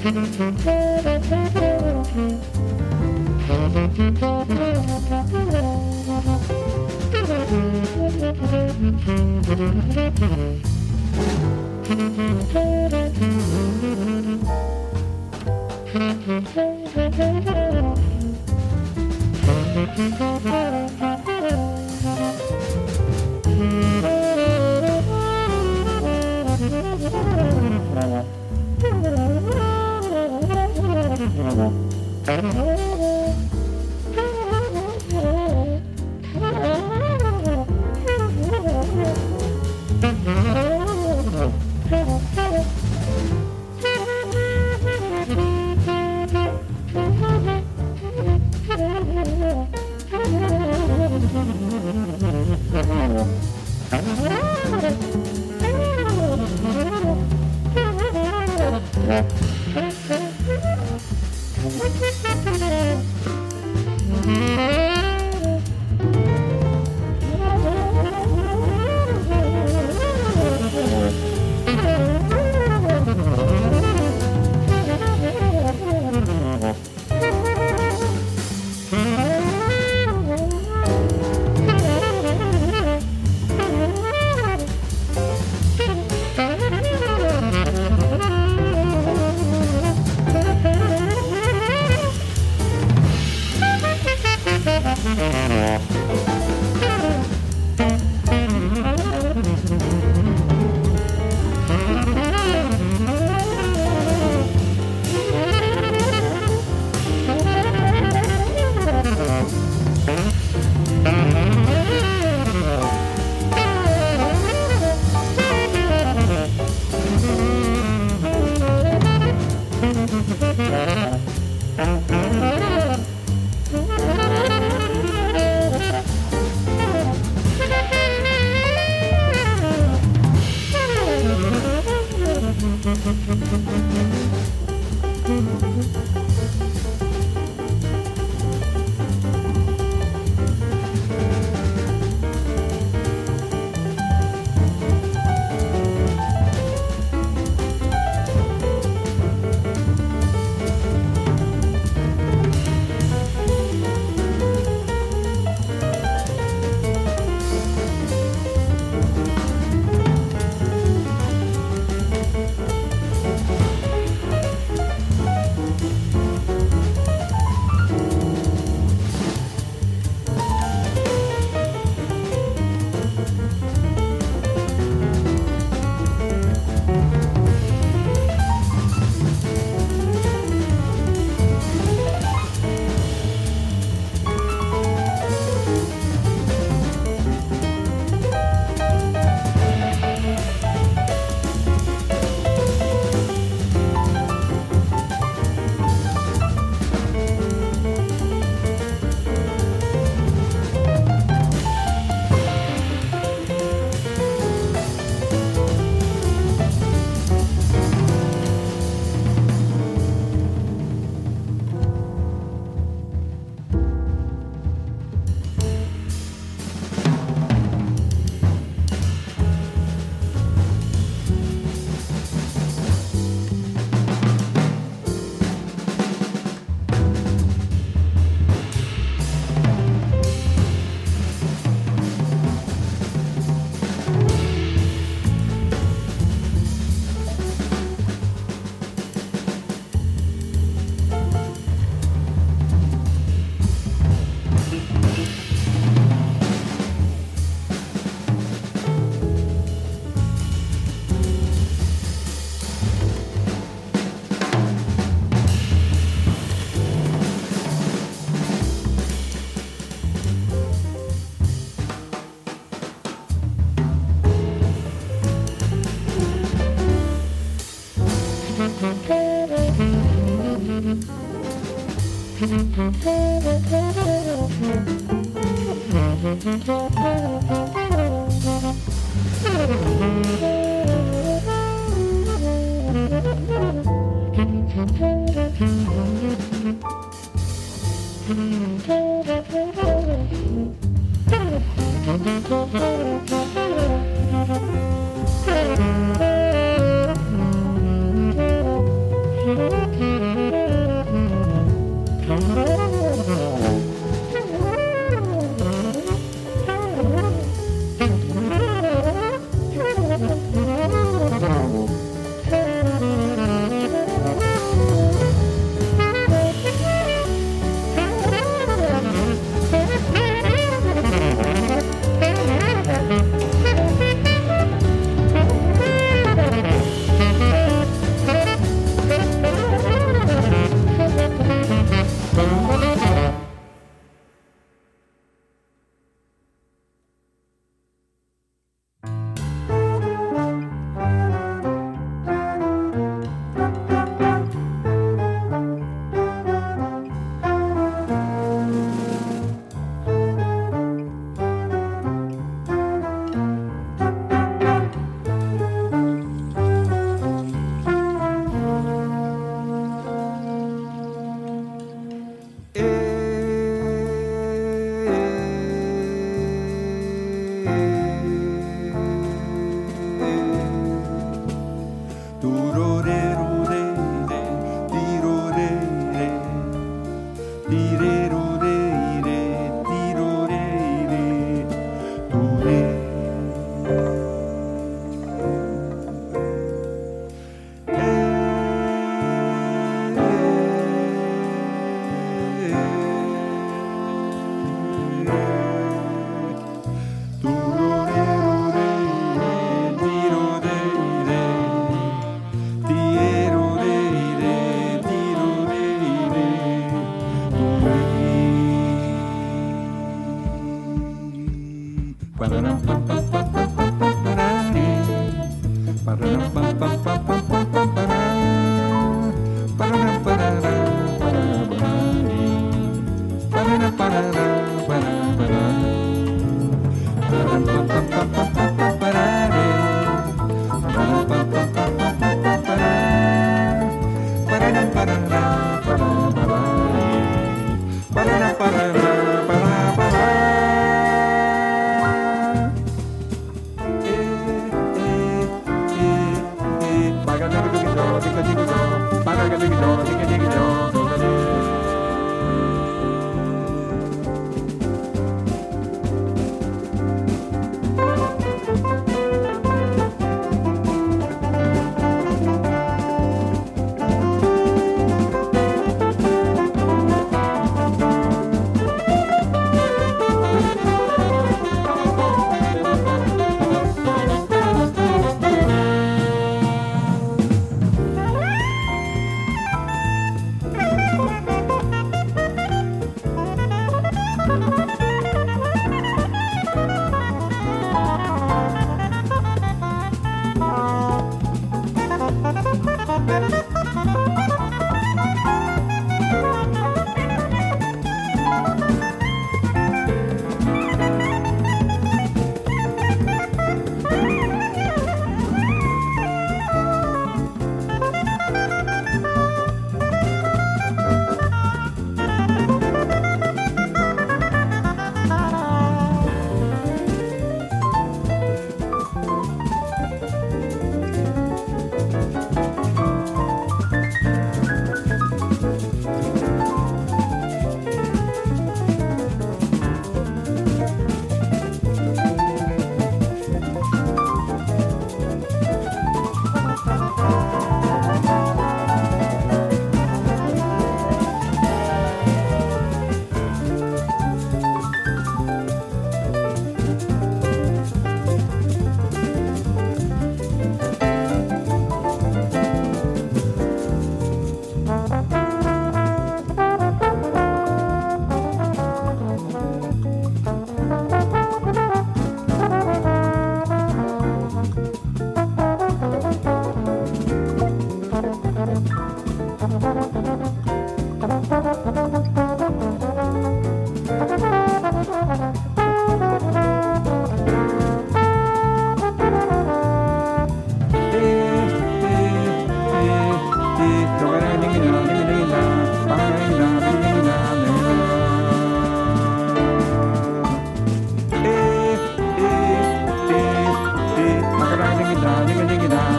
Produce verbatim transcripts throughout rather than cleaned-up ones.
Thank you.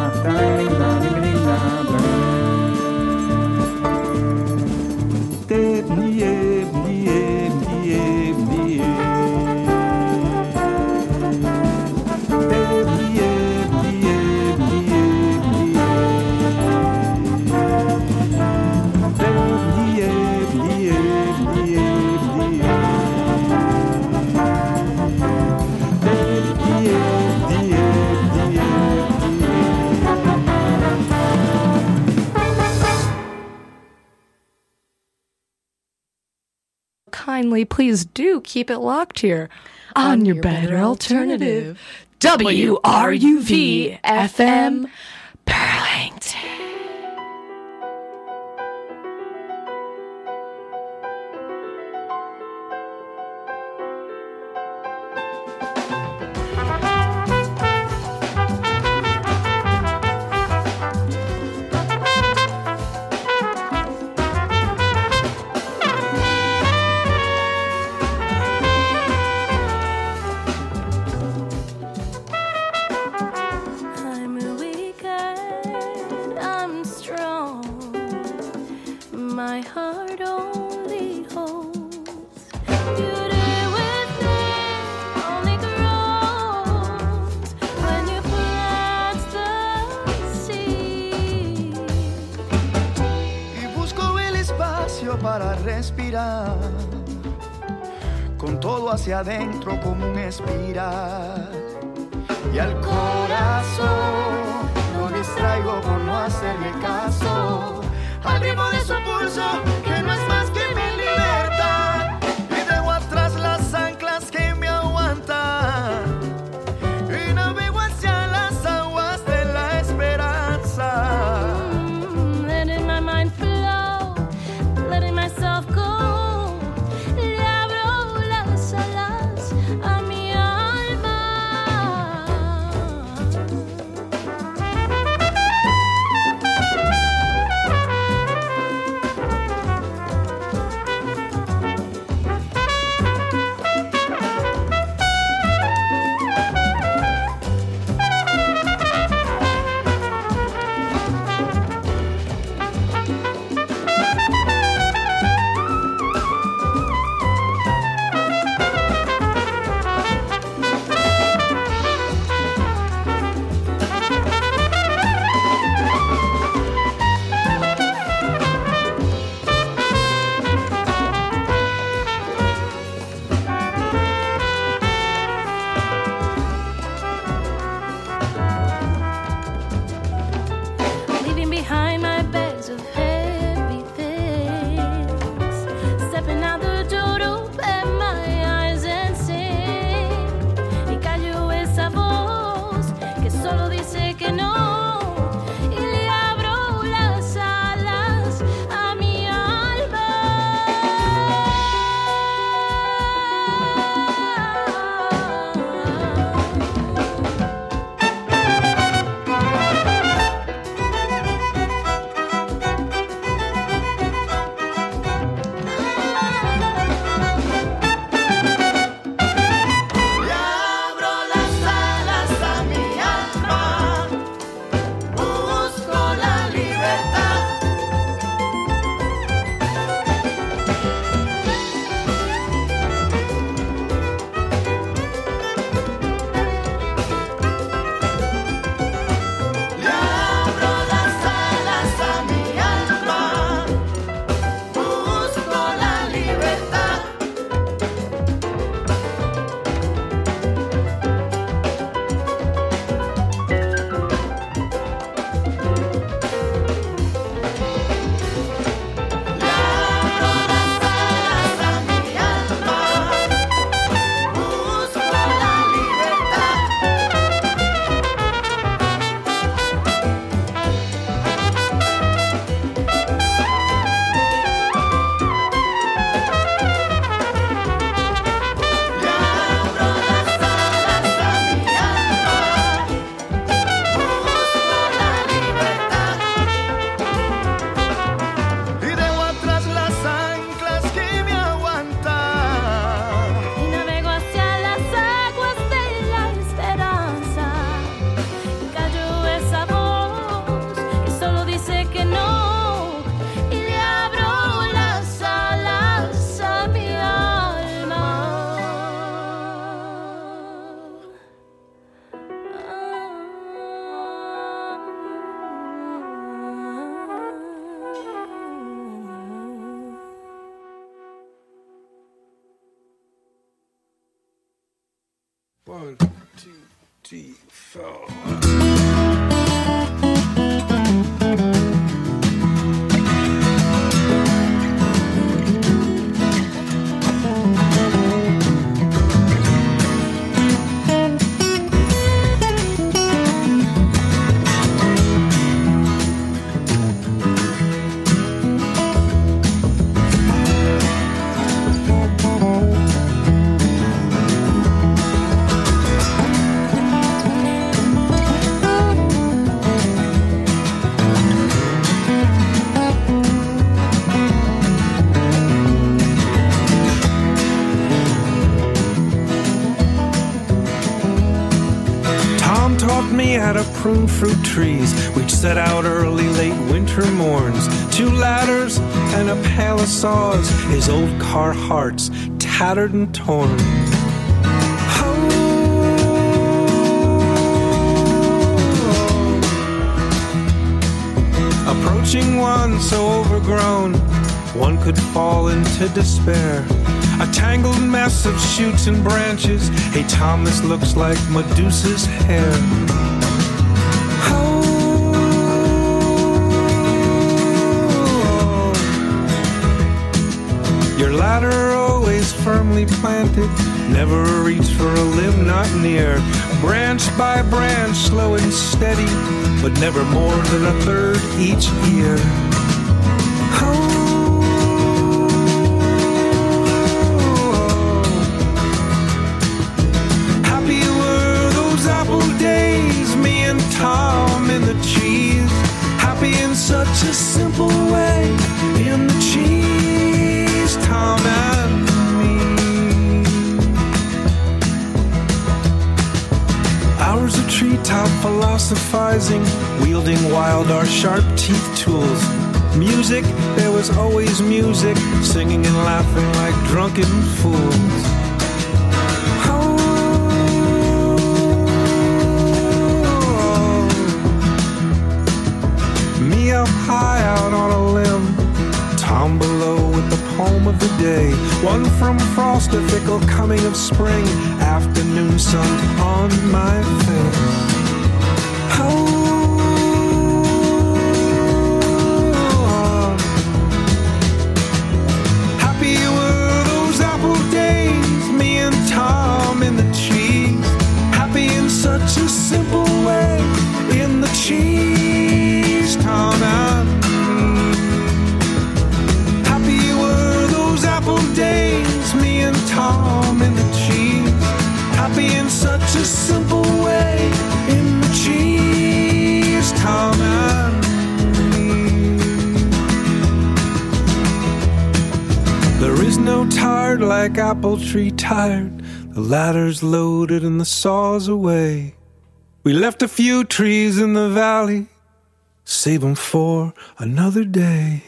Kindly, please do keep it locked here on, on your, your better, better alternative, W R U V F M Burlington. Para respirar, con todo hacia adentro como un espiral, y al corazón lo distraigo por no hacerle caso, al ritmo de su pulso que no es más que mi libertad, y dejo atrás las anclas que me aguantan y navego hacia las aguas de la esperanza. Prune fruit trees, we'd set out early, late winter morns. Two ladders and a pail of saws, his old car hearts tattered and torn. Oh. Approaching one so overgrown, one could fall into despair. A tangled mess of shoots and branches. Hey Tom, this looks like Medusa's hair. Your ladder always firmly planted, never a reach for a limb not near. Branch by branch, slow and steady, but never more than a third each year. Oh. Happy were those apple days, me and Tom in the cheese. Happy in such a simple way, in the cheese. Tom and me. Hours of treetop philosophizing, wielding wild our sharp teeth tools. Music, there was always music, singing and laughing like drunken fools. Oh. Me up high out on a limb, Tom below with the poem of the day. One from frost, a fickle coming of spring, afternoon sun on my face. Oh. Happy were those apple days, me and Tom in the cheese. Happy in such a simple way, in the cheese, Tom and days, me and Tom in the cheese. Happy in such a simple way, in the cheese, Tom and me. There is no tired like apple tree tired. The ladder's loaded and the saw's away. We left a few trees in the valley, save them for another day.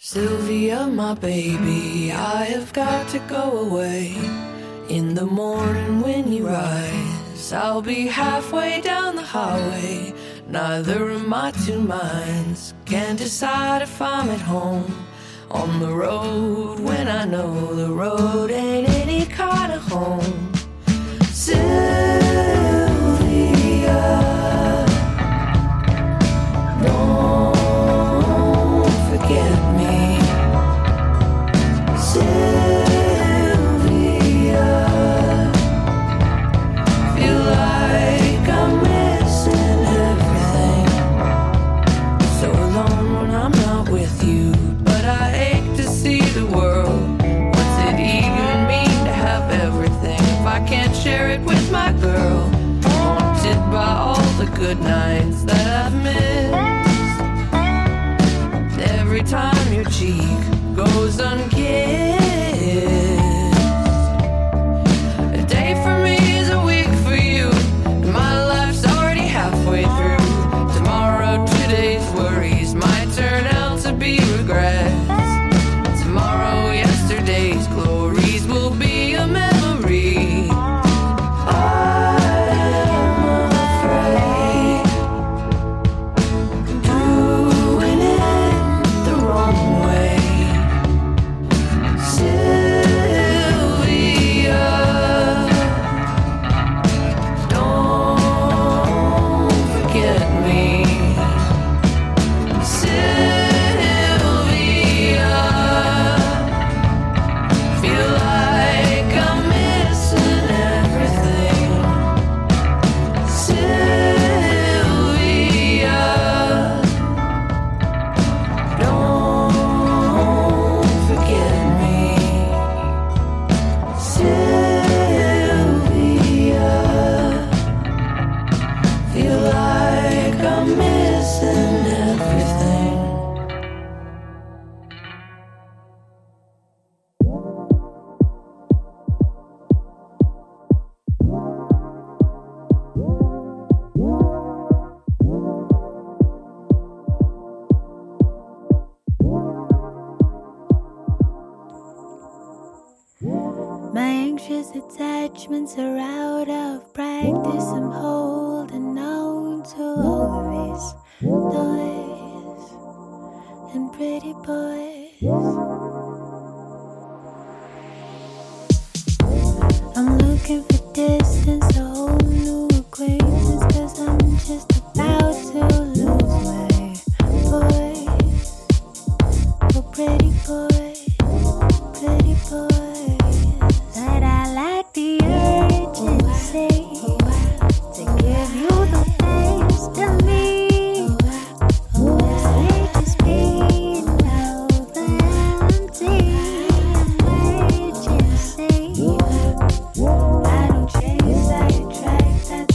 Sylvia, my baby, I have got to go away. In the morning when you rise, I'll be halfway down the highway. Neither of my two minds can decide if I'm at home on the road when I know the road ain't any kind of home. Sylvia, don't forget me. Sylvia, feel like I'm missing everything. So alone when I'm not with you, but I ache to see the world. What's it even mean to have everything if I can't share it with my girl? Haunted by all the good nights that I've missed. Every time your cheek goes unkissed. A day for me is a week for you. My life's already halfway through. Tomorrow, today's worries might turn out to be regrets. Tomorrow, yesterday's glories will be a memory. I am afraid doing it the wrong way. Sylvia, don't forget me. Sylvia, feel like I'm missing everything. Sylvia, don't forget me. Sylvia, feel like I'm missing everything. My anxious attachments are out of practice. I'm holding on to all these toys and pretty boys. I'm looking for distance, a whole new acquaintance, 'cause I'm just about to lose my voice for pretty boys, pretty boys. But I like the urgency to give you the taste of me. Sweet to speed of empty emergency. I don't chase, I attract, I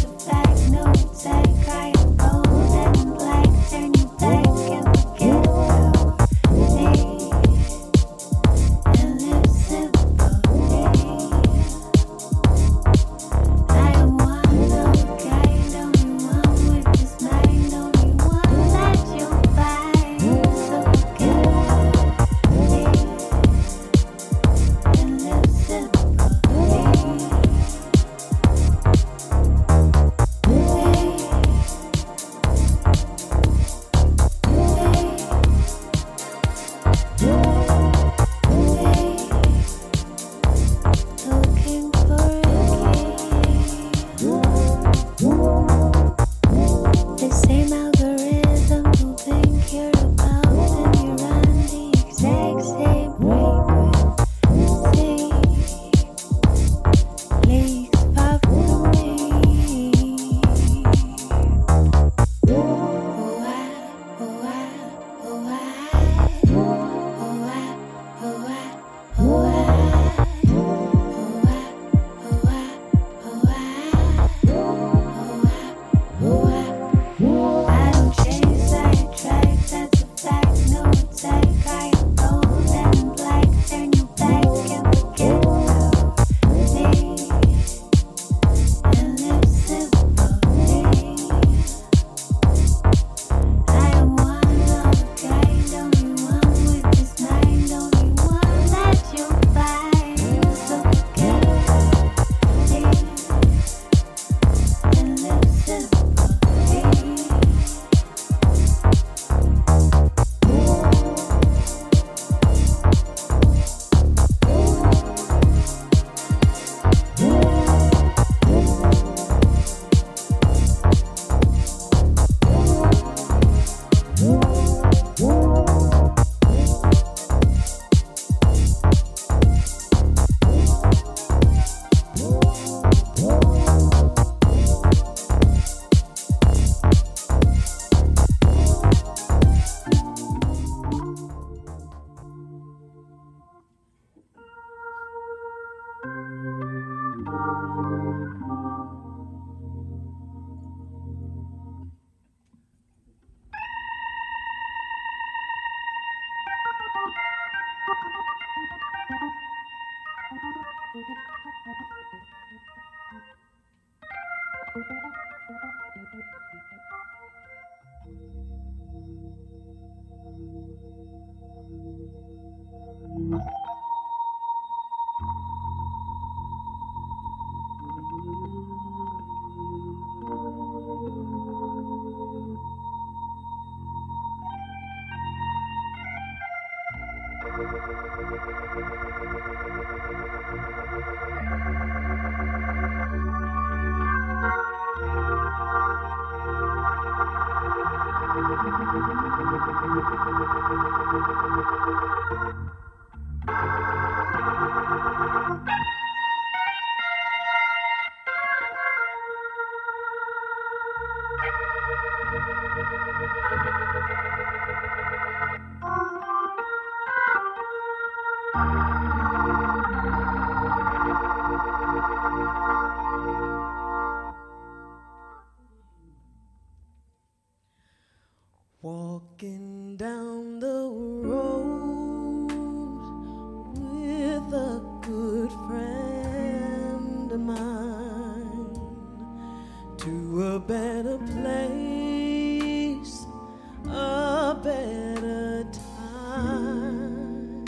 Walking down the road with a good friend of mine to a better place, a better time,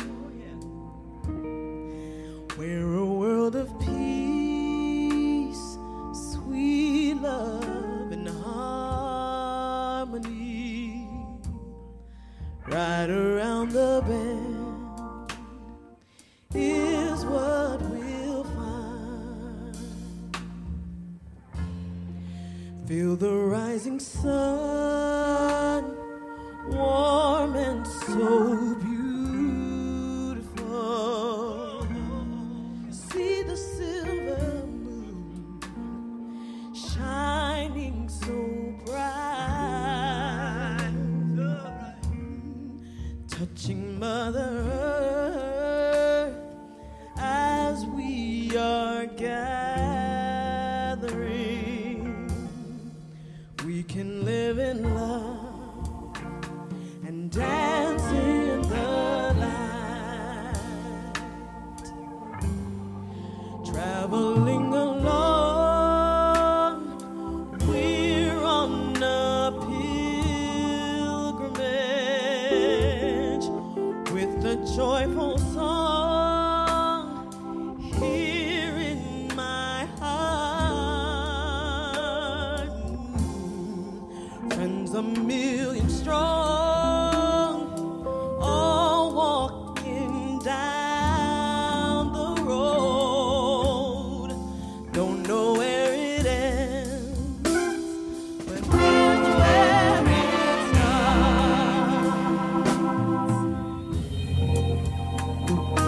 where a world of peace, sweet love and harmony. Right around the bend is what we'll find. Feel the rising sun, warm and so beautiful. See the silver moon shining so bright, touching Mother Earth as we are gathering. We can live in love and dance in the light, traveling along. We're on a pilgrimage with a joyful song here in my heart. Friends a million strong, all walking down the road. Don't know where it ends, but here's where it starts.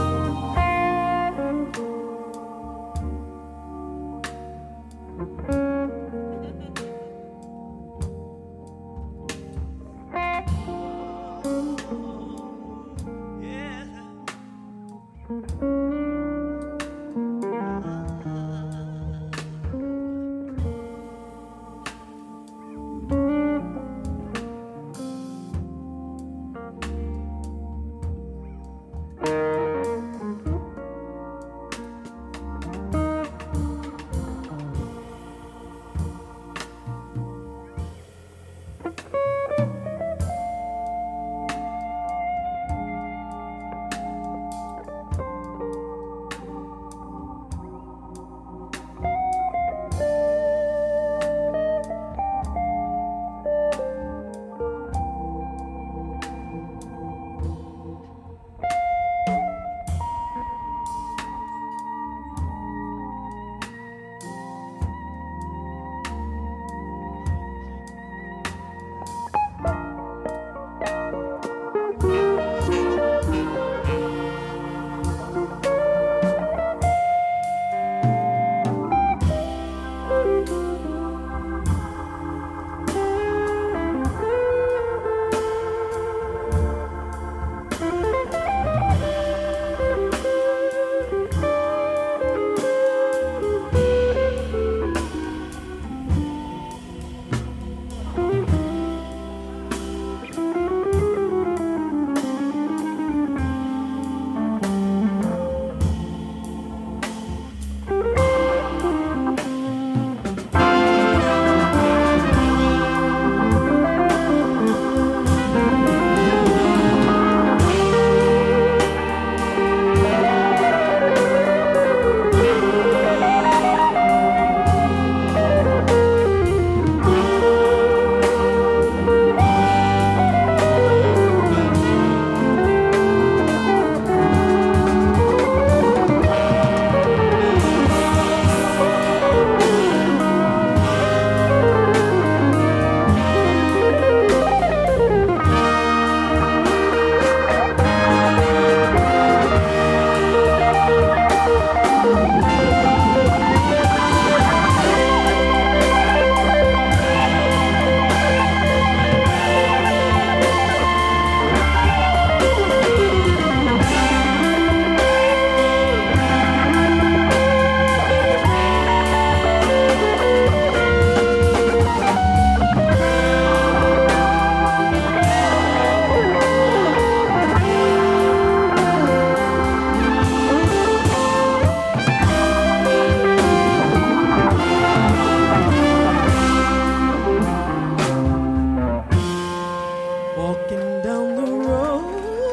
Walking down the road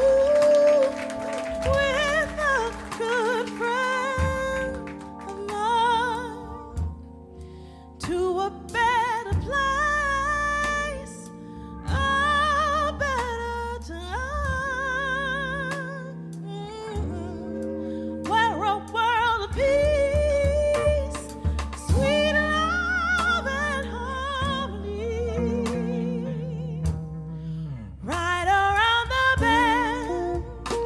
with a good friend of mine to a better place, a better time, mm-hmm. Where a world of peace, sweet love and harmony, right around the bend.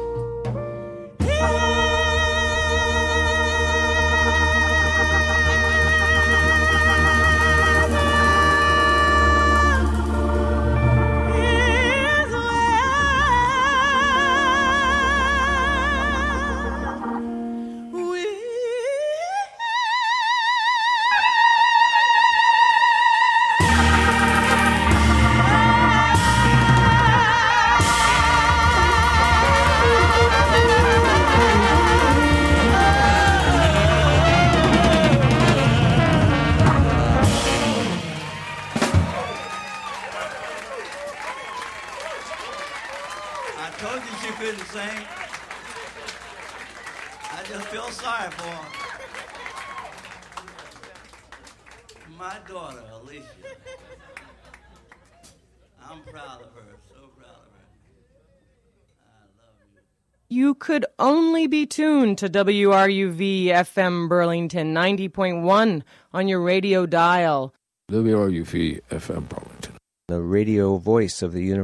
Here's where we I told you she couldn't sing. I just feel sorry for her. My daughter, Alicia. I'm proud of her, so proud of her. I love you. You could only be tuned to W R U V F M Burlington ninety point one on your radio dial. W R U V F M Burlington. The radio voice of the University